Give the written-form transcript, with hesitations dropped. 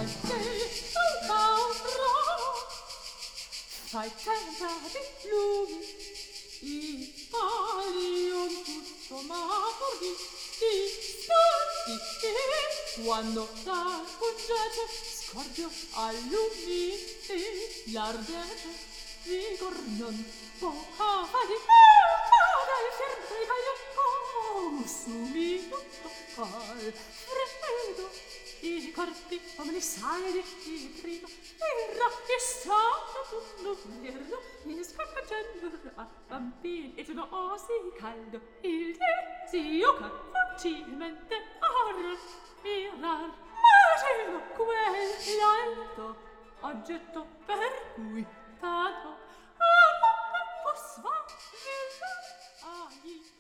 fai terra di lumi, i palion tutto m'amor di spatti, e quando dal pungete scordio allumini l'ardente vigor non può fare dai fermi caglio sumi tutto al freddo i corpi omnisani di prima era e stato tutto vero mi scappagendo a bambini e sono osi caldo il desio che facilmente mirar ma quell'alto oggetto per cui tanto a non posso agli